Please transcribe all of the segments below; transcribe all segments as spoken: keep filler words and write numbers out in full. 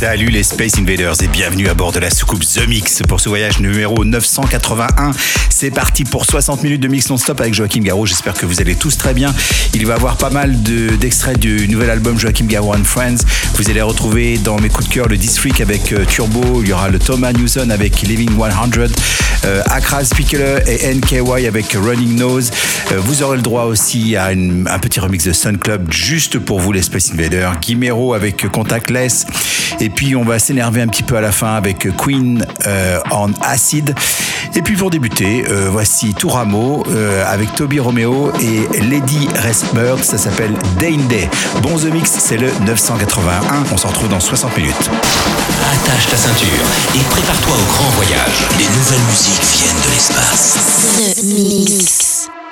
Salut les Space Invaders et bienvenue à bord de la soucoupe The Mix pour ce voyage numéro neuf cent quatre-vingt-un. C'est parti pour soixante minutes de mix non-stop avec Joachim Garraud. J'espère que vous allez tous très bien. Il va y avoir pas mal de, d'extraits du nouvel album Joachim Garraud and Friends. Vous allez retrouver dans mes coups de cœur le This Freak avec euh, Turbo. Il y aura le Thomas Newson avec Living cent, euh, Akraz Pickler et N K Y avec Running Nose. Euh, vous aurez le droit aussi à une, un petit remix de Sun Club juste pour vous les Space Invaders. Guimero avec Contactless. Et puis on va s'énerver un petit peu à la fin avec Queen euh, on Acid. Et puis pour débuter, euh, voici Touramo euh, avec Toby Romeo et Lady Restbird. Ça s'appelle Day in Day. Bon The Mix, c'est le neuf cent quatre-vingt-un. On se retrouve dans soixante minutes. Attache ta ceinture et prépare-toi au grand voyage. Les nouvelles musiques viennent de l'espace. The Mix.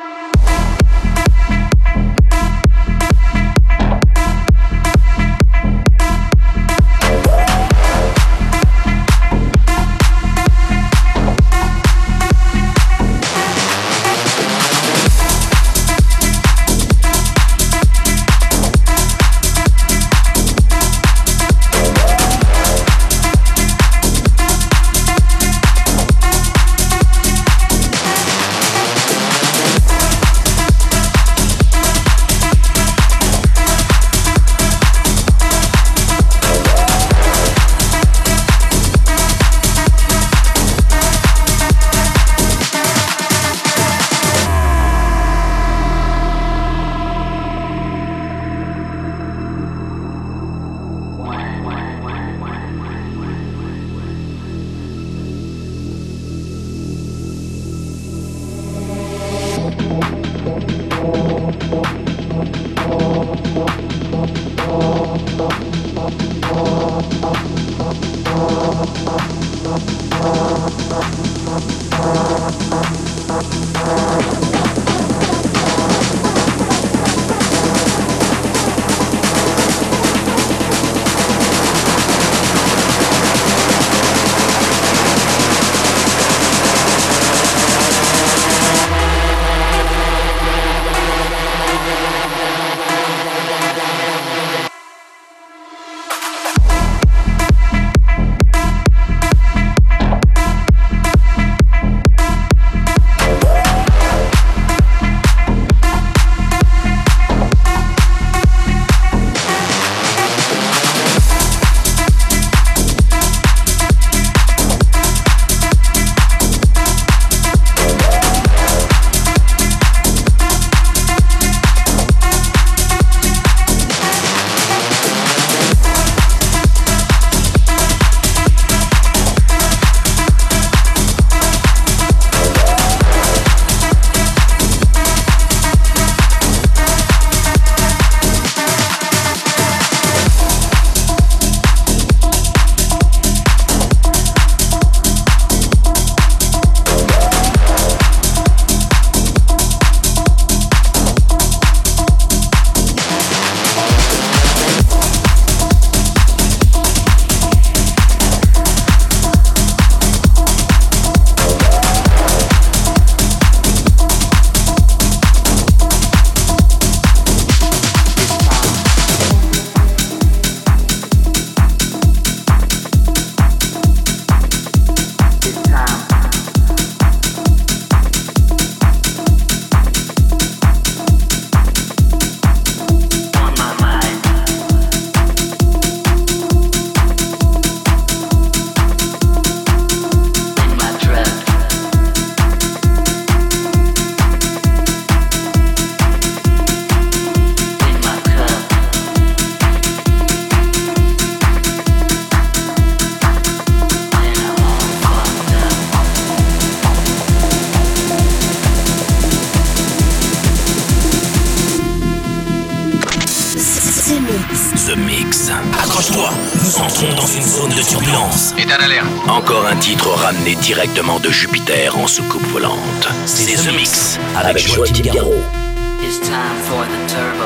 The Mix. Accroche-toi, nous entrons dans une zone de turbulence. État d'alerte. Encore un titre ramené directement de Jupiter en soucoupe volante. C'est The Mix avec Joachim Garraud. It's time for the turbo.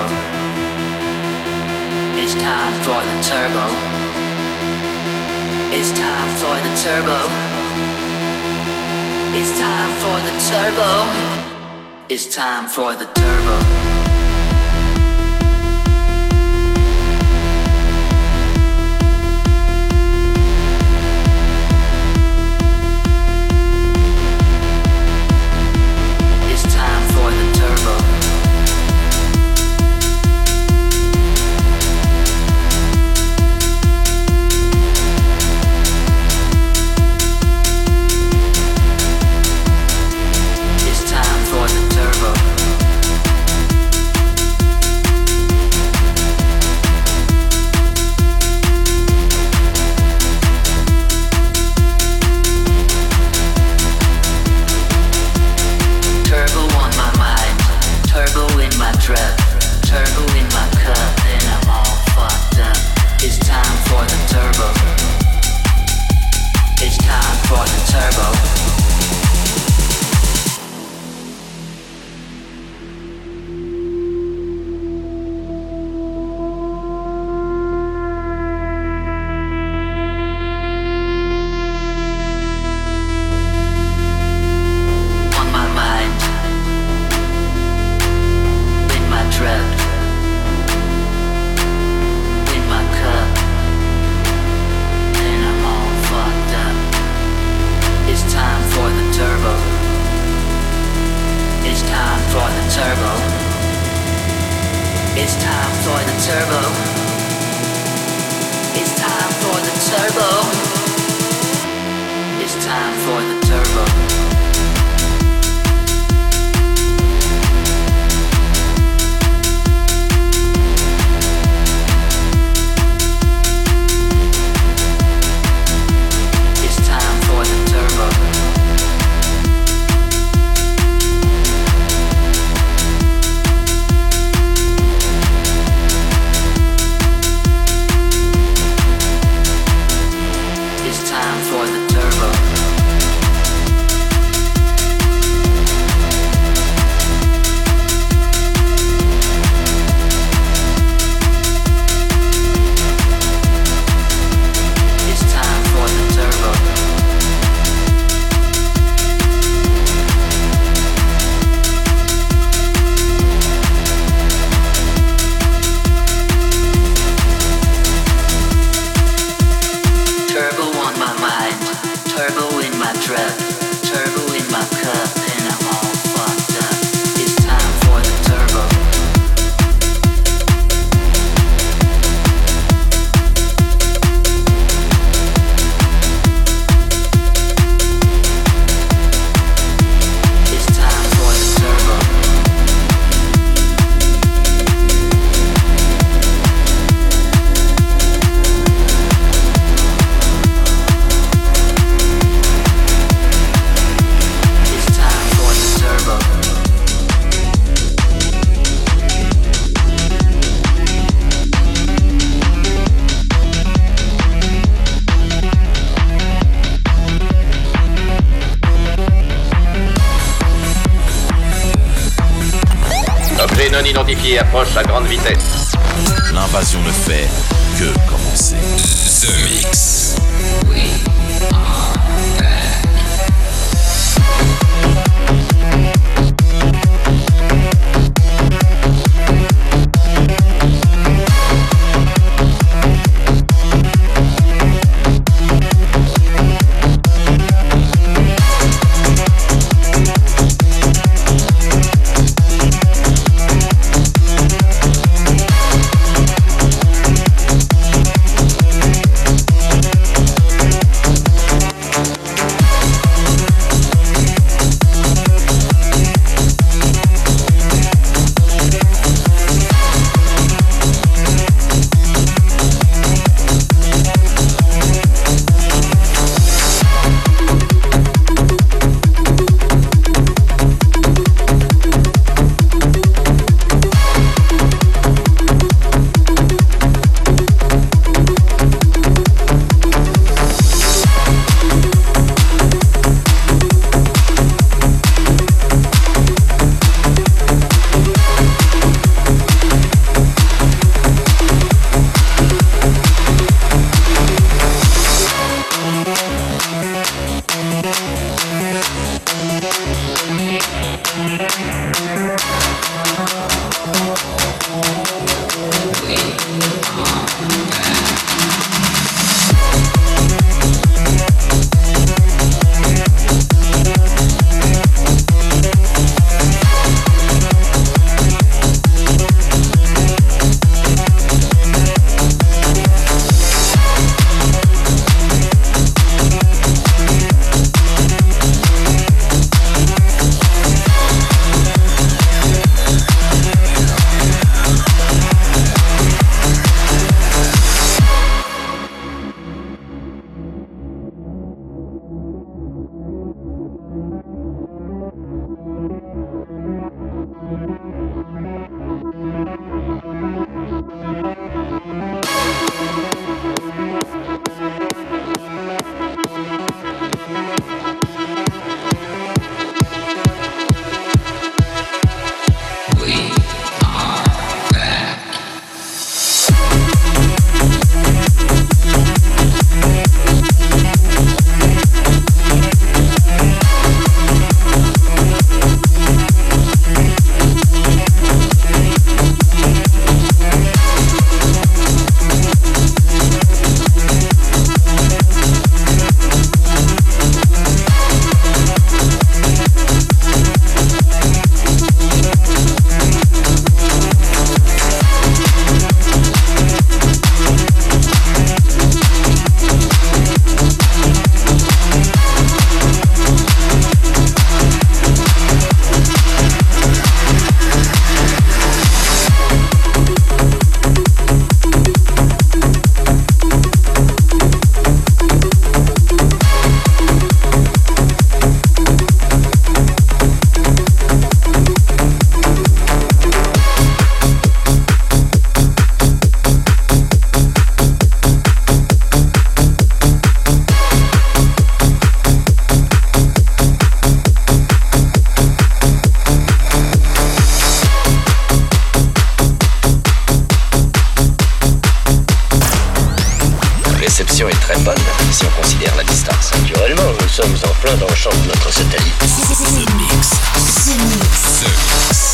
It's time for the turbo. It's time for the turbo. It's time for the turbo. It's time for the turbo. drip. Turbo in my cup and I'm all fucked up. It's time for the turbo. It's time for the turbo. Non identifié approche à grande vitesse. L'invasion ne fait que commencer. The Mix. connexion est très bonne, si on considère la distance. Naturellement, nous sommes en plein dans le champ de notre satellite. The Mix. The Mix. The Mix.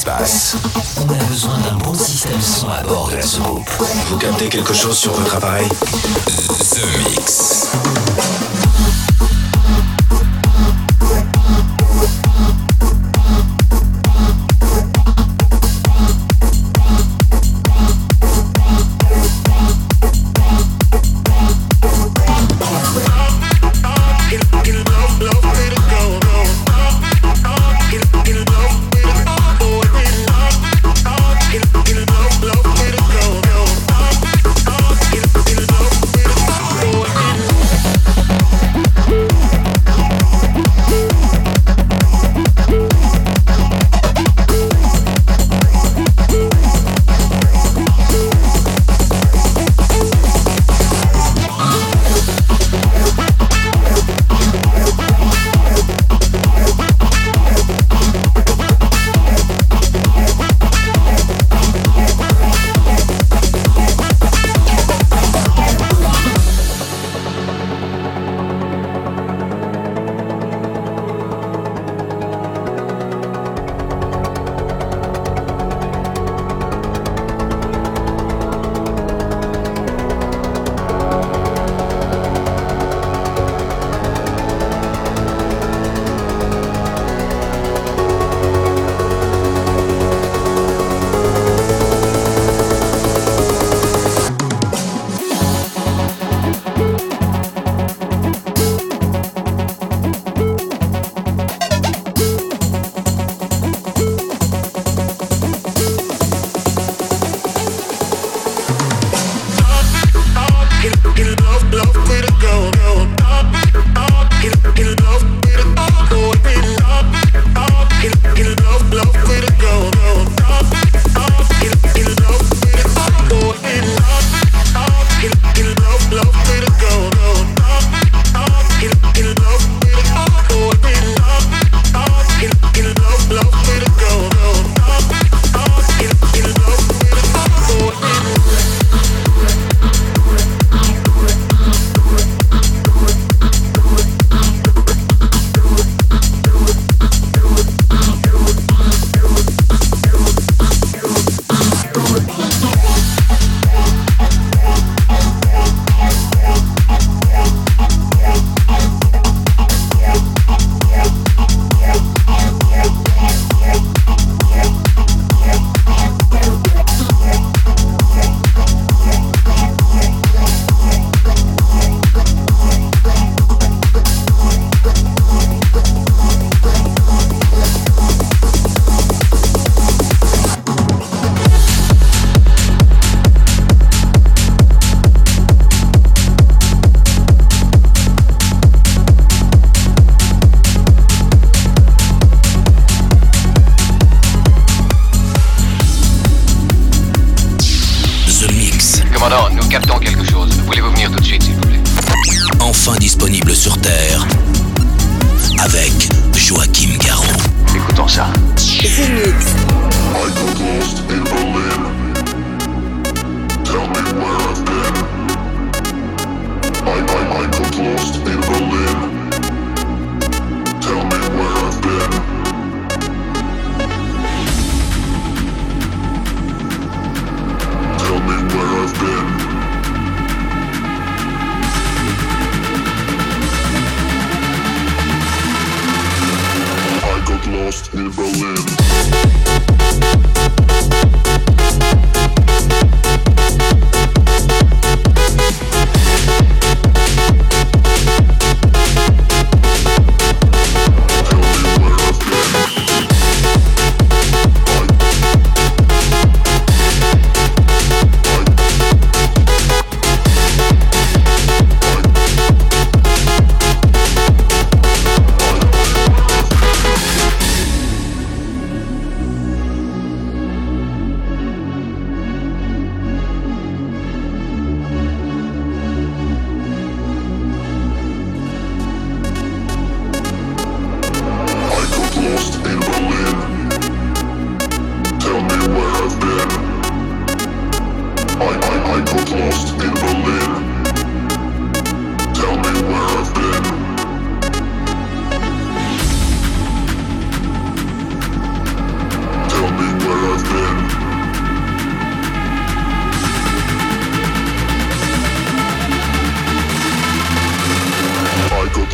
se passe. On a besoin d'un bon système son à bord de la soucoupe. Vous captez quelque chose sur votre appareil? The Mix. Go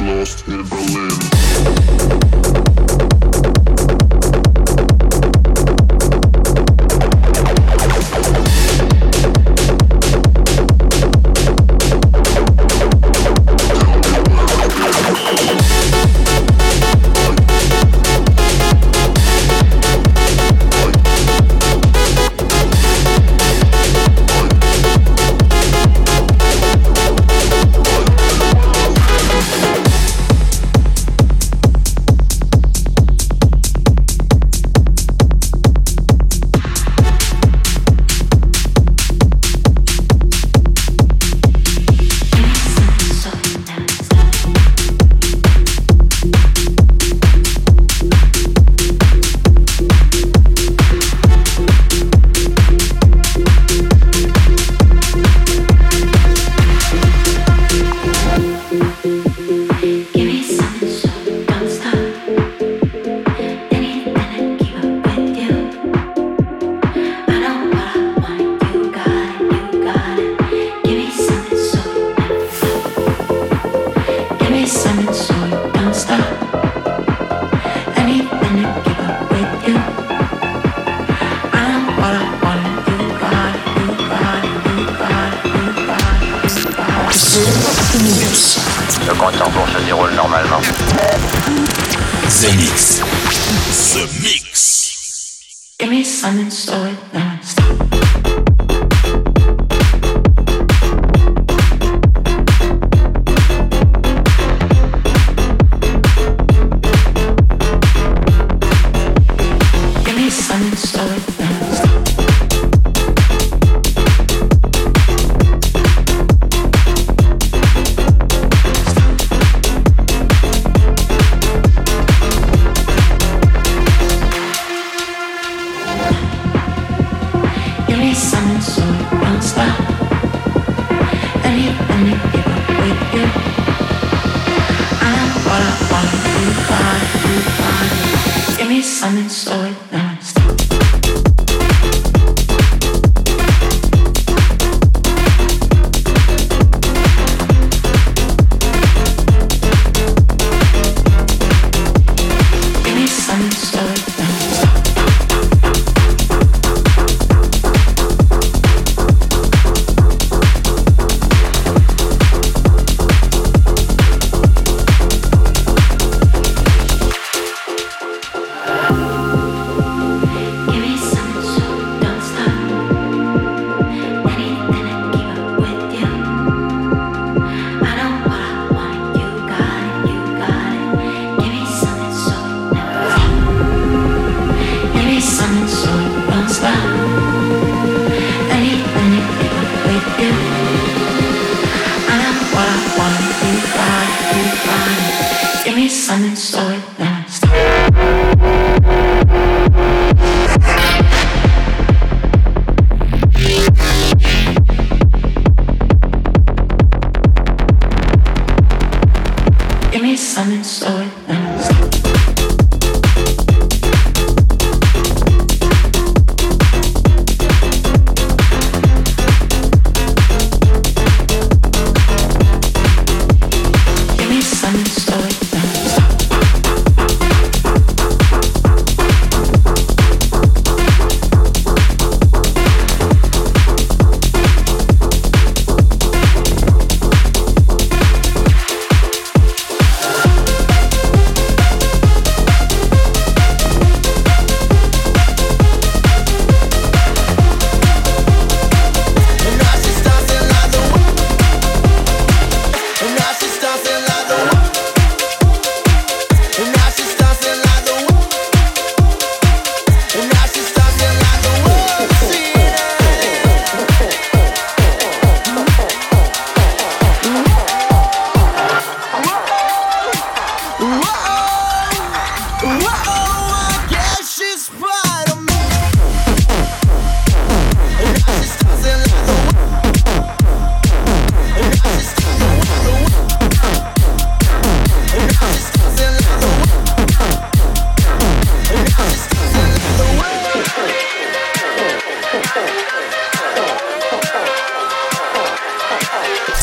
lost in Berlin. Le compte en cours se déroule normalement. The Mix. The Mix. Give me something so it don't stop. Something so it don't stop. Give me something so it don't stop. Something so it don't stop. Give me something so it don't stop.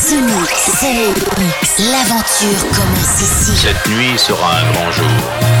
The Mix, The Mix, l'aventure commence ici. Cette nuit sera un grand jour.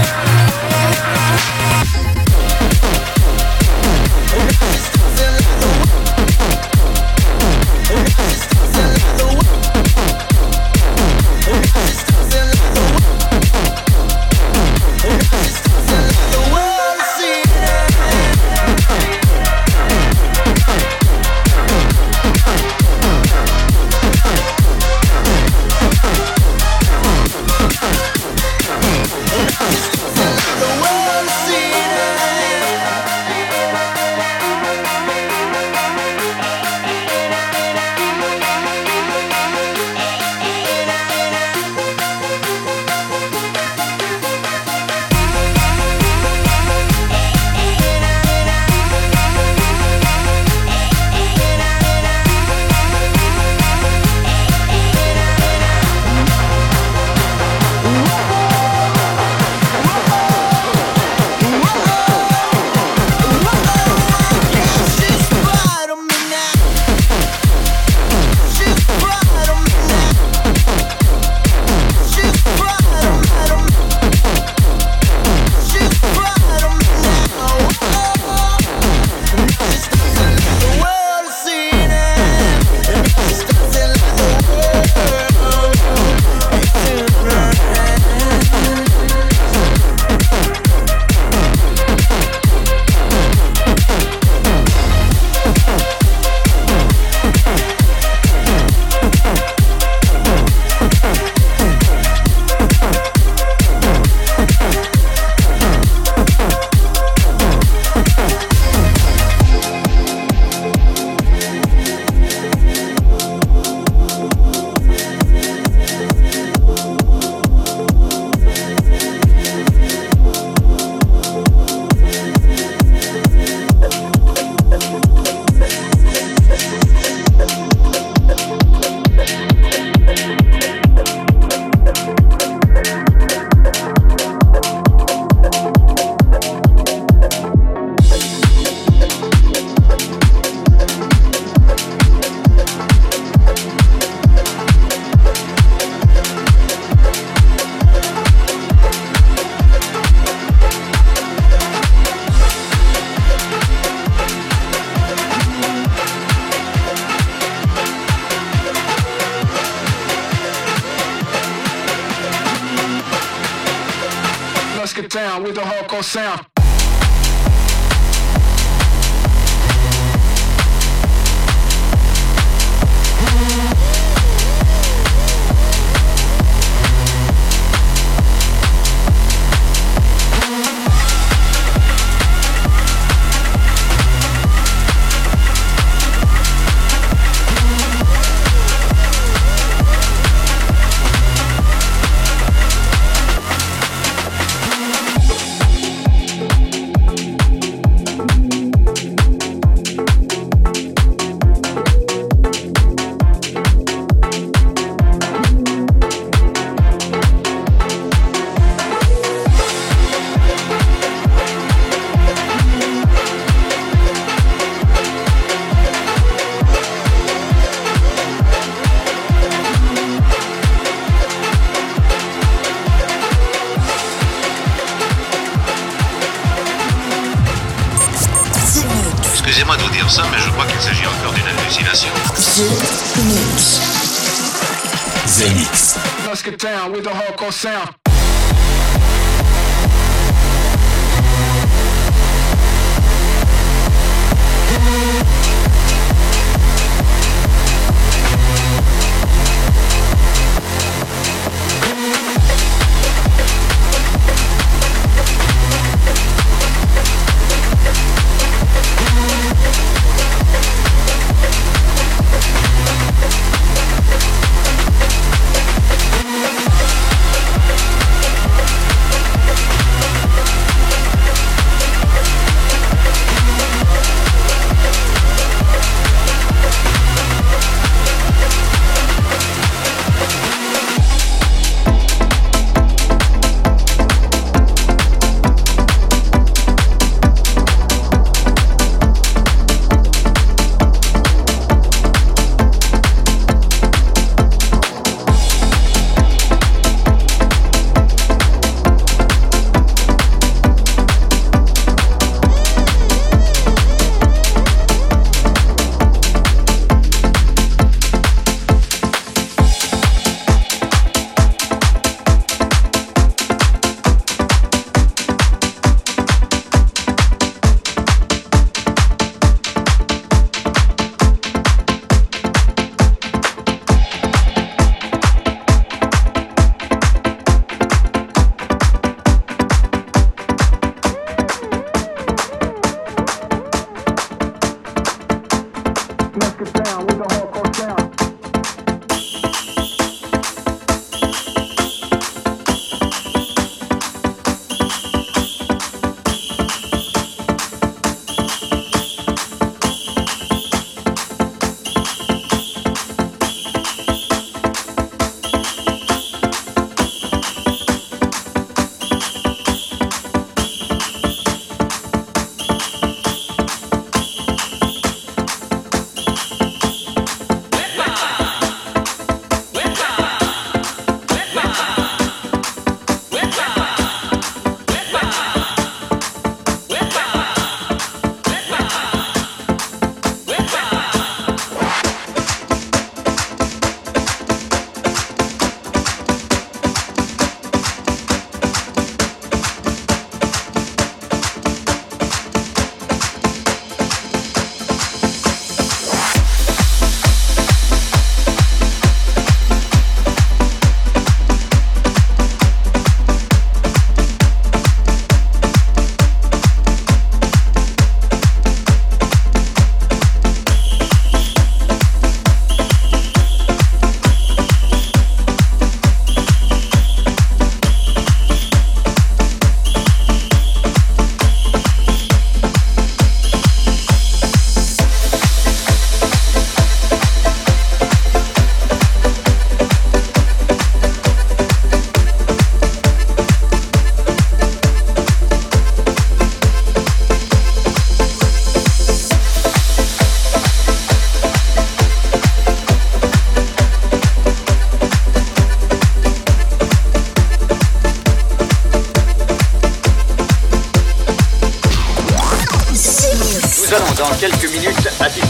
Down with the hardcore sound. Excusez-moi de vous dire ça, mais je crois qu'il s'agit encore d'une hallucination. The Mix. The Mix. Let's get down with the hardcore sound.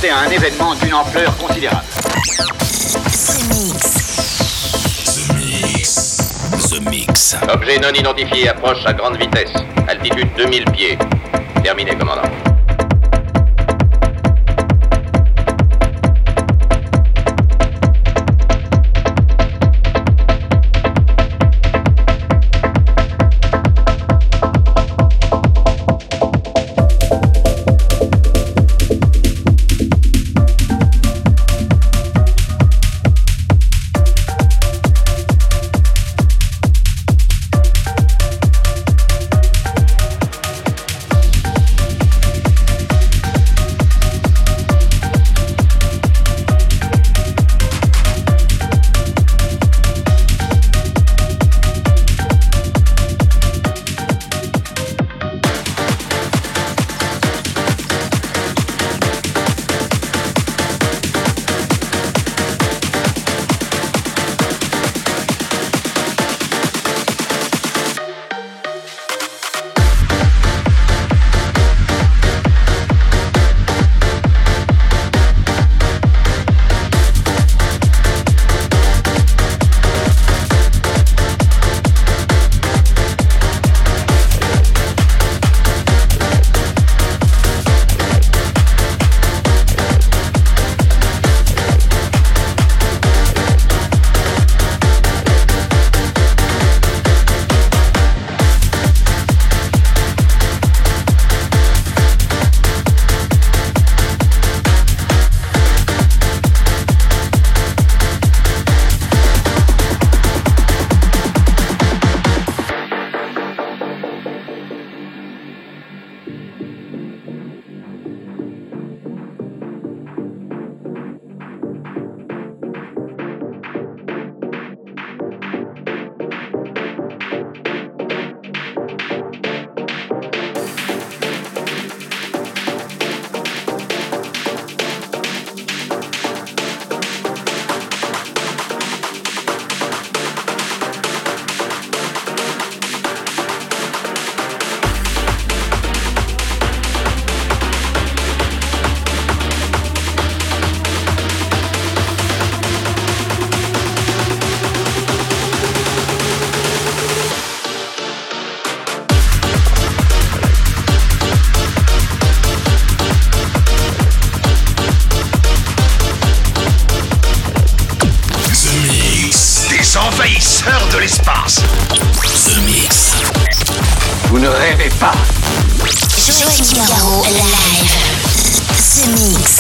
assisté à un événement d'une ampleur considérable. The Mix. The Mix. The Mix. Objet non identifié approche à grande vitesse. Altitude deux mille pieds. Terminé, commandant. envahisseurs de l'espace. The Mix. Vous ne rêvez pas. Joachim Garraud live. The Mix.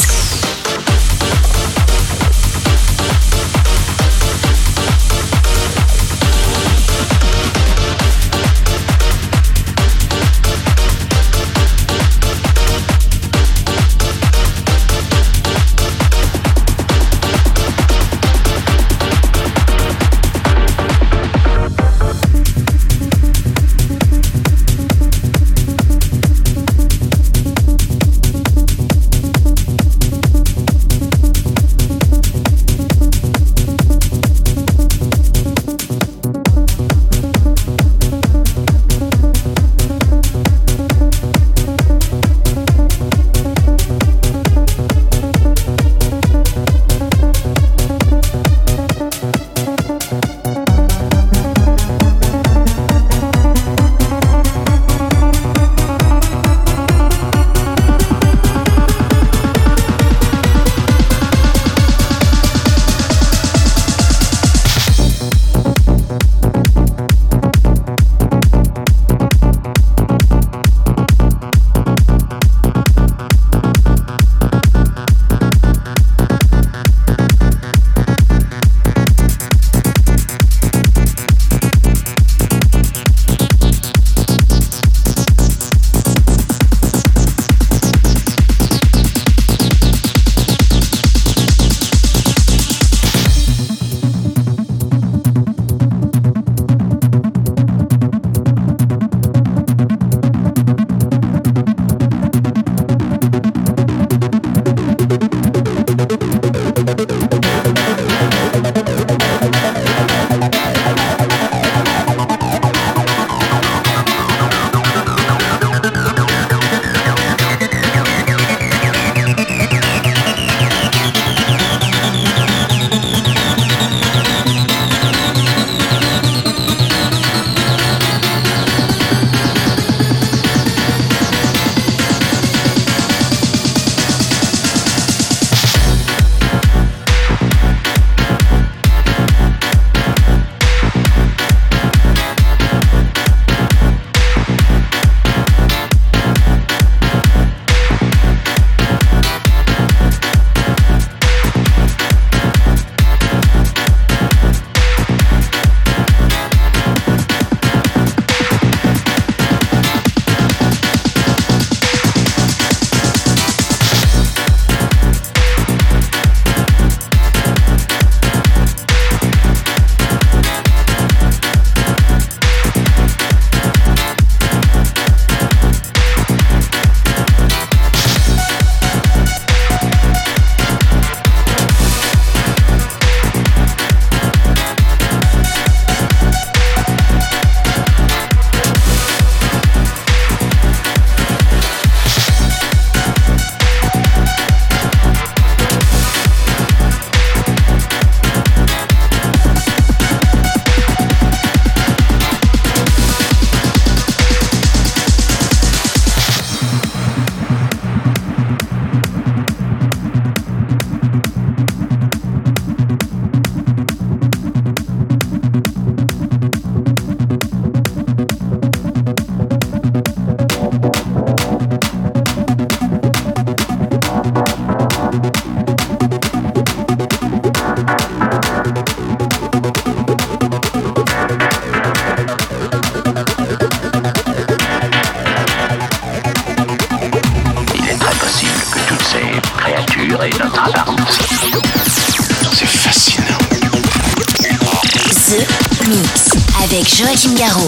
The Mix avec Joachim Garraud.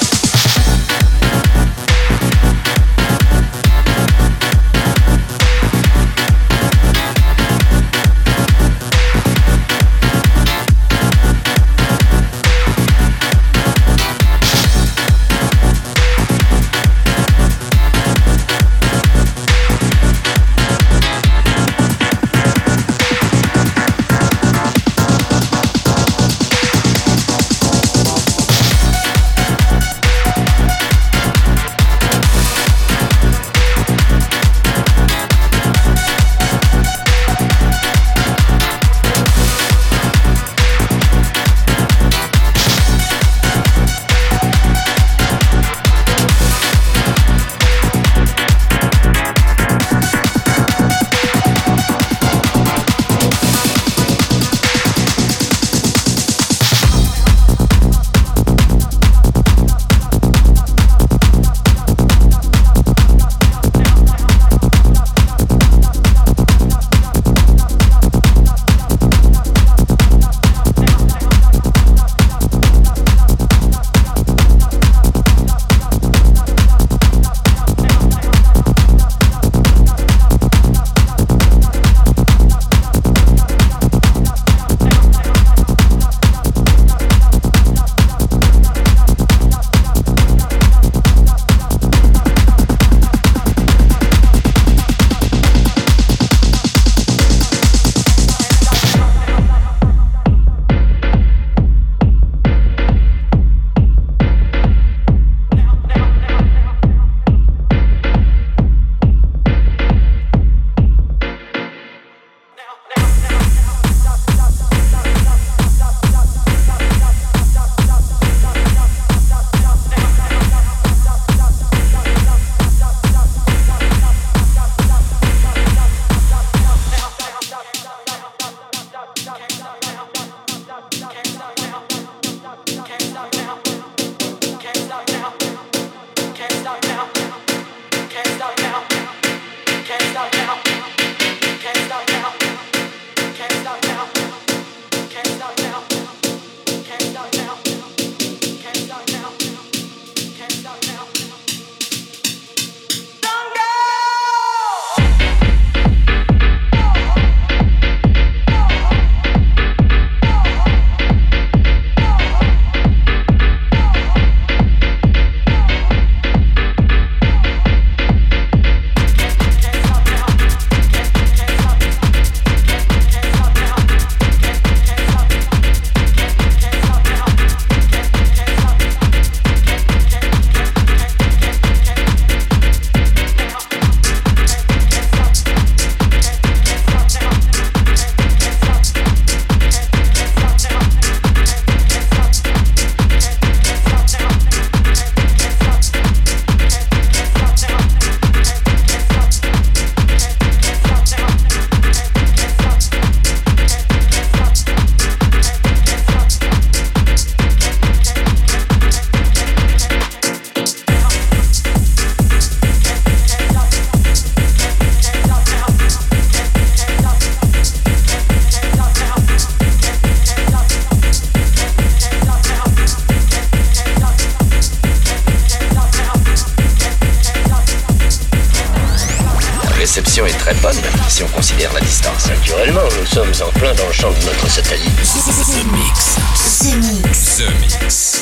réception est très bonne, si on considère la distance. Naturellement, nous sommes en plein dans le champ de notre satellite. The Mix. The Mix. The Mix.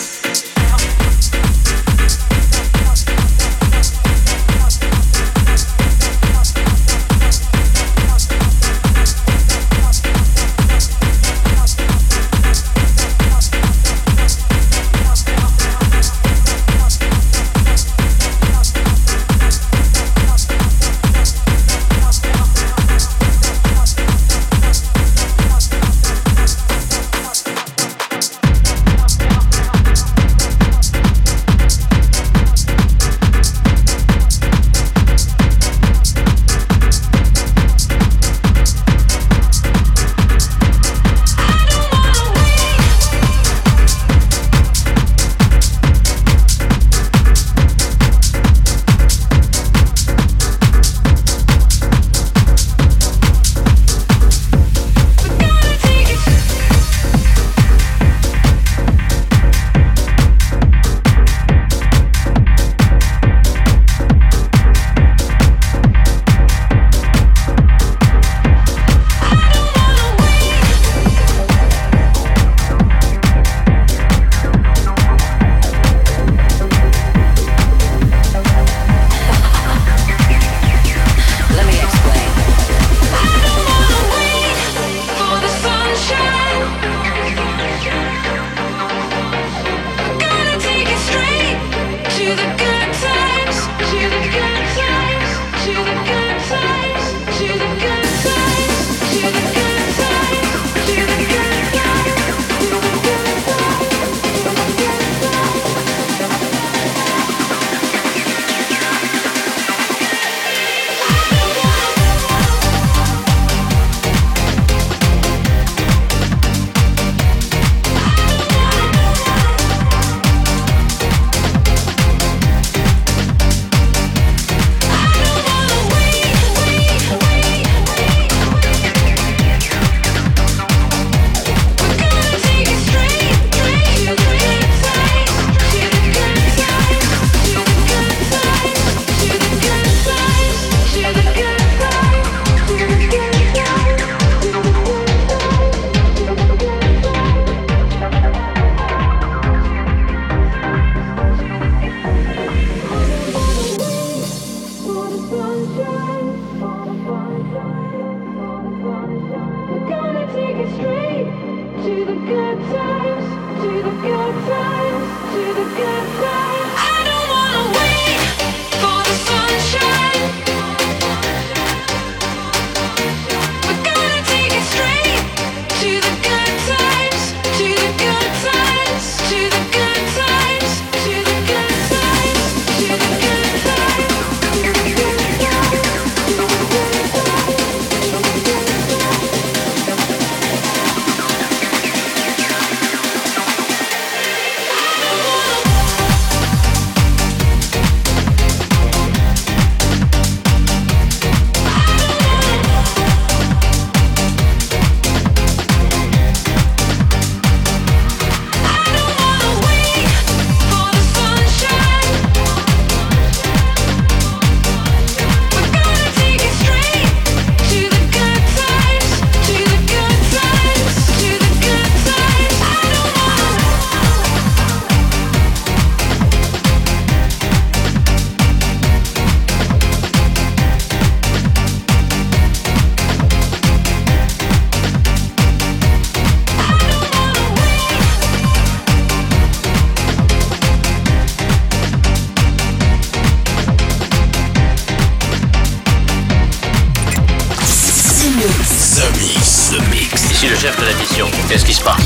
Ici le chef de la mission. Qu'est-ce qui se passe?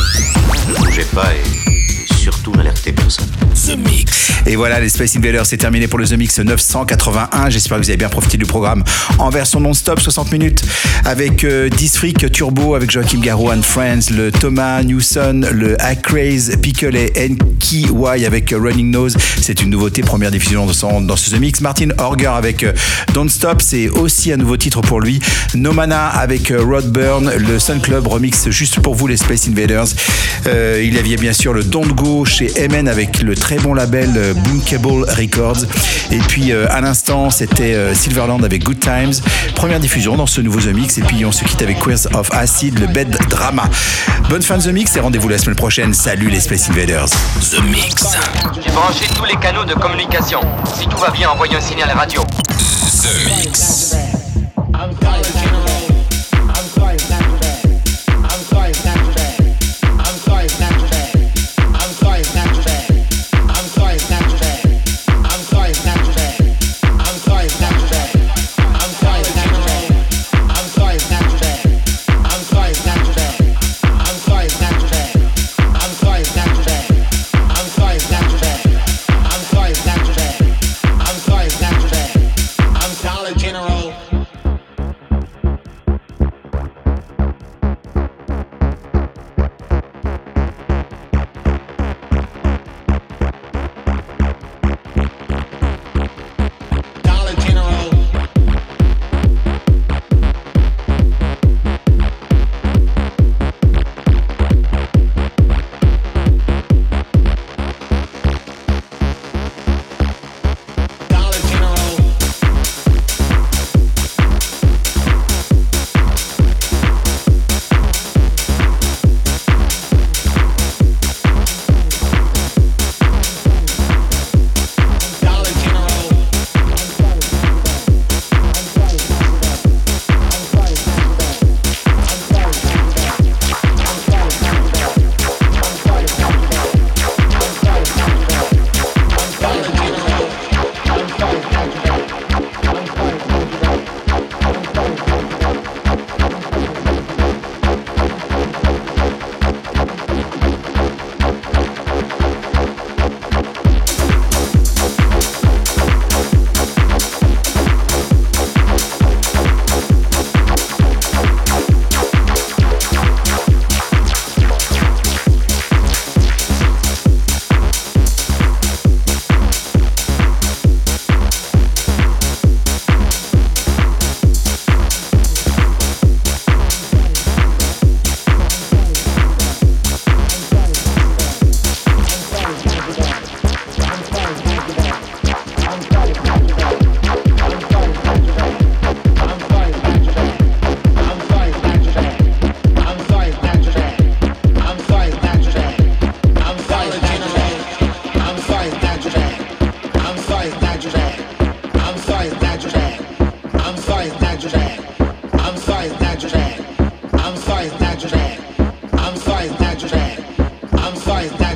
Ne bougez pas et surtout n'alertez personne. The Mix. Et voilà, les Space Invaders, c'est terminé pour le The Mix neuf cent quatre-vingt-un. J'espère que vous avez bien profité du programme en version non-stop, soixante minutes, avec euh, Disfreak Turbo, avec Joachim Garraud and Friends, le Thomas Newson, le Hackcraze, Pickle et N K Y avec euh, Running Nose. C'est une nouveauté, première diffusion de son, dans ce The Mix. Martin Orger avec euh, Don't Stop, c'est aussi un nouveau titre pour lui. Nomana avec euh, Rod Byrne, le Sun Club remix juste pour vous, les Space Invaders. Euh, il y avait bien sûr le Don't Go chez M N avec le très bon label euh, Boomkable Records. Et puis euh, à l'instant, c'était euh, Silverland avec Good Times. Première diffusion dans ce nouveau The Mix. Et puis on se quitte avec Queers of Acid, le Bed Drama. Bonne fin de The Mix et rendez-vous la semaine prochaine. Salut les Space Invaders. The Mix. J'ai branché tous les canaux de communication. Si tout va bien, envoyez un signal radio. The Mix. General.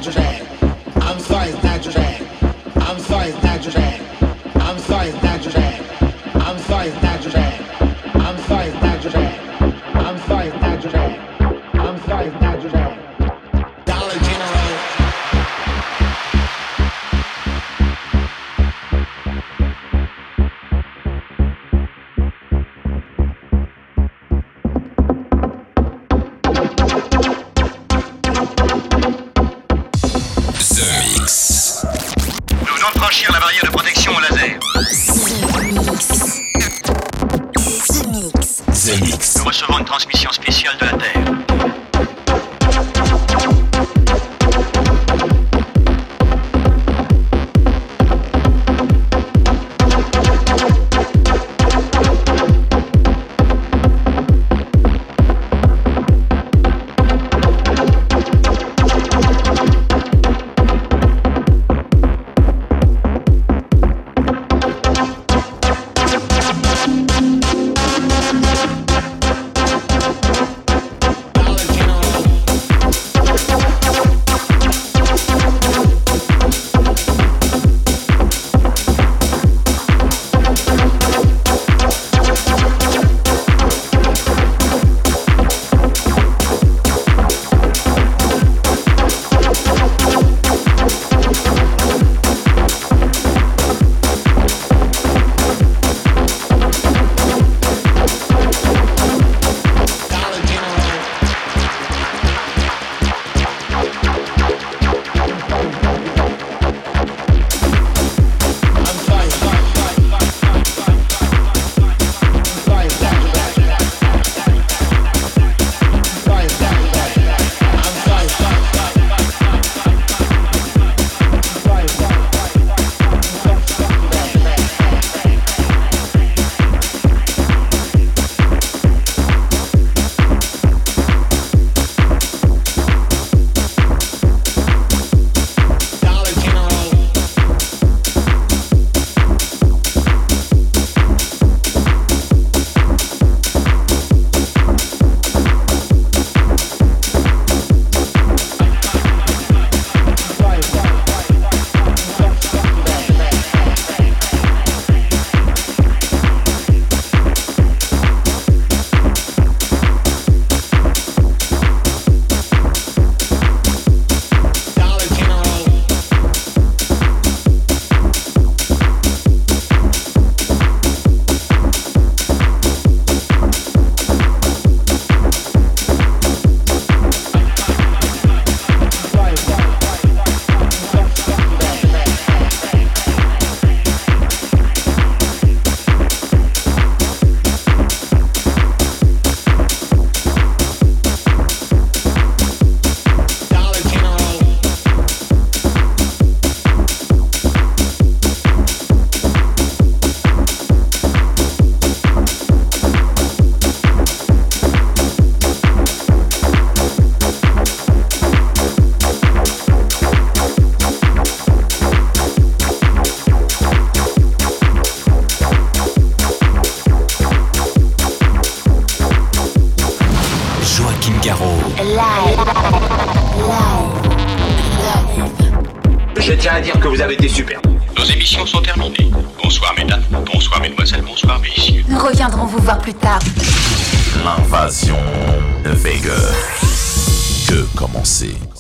Je tiens à dire que vous avez été super. Nos émissions sont terminées. Bonsoir mesdames, bonsoir mesdemoiselles, bonsoir messieurs. Nous reviendrons vous voir plus tard. L'invasion de Vega. Que commencer?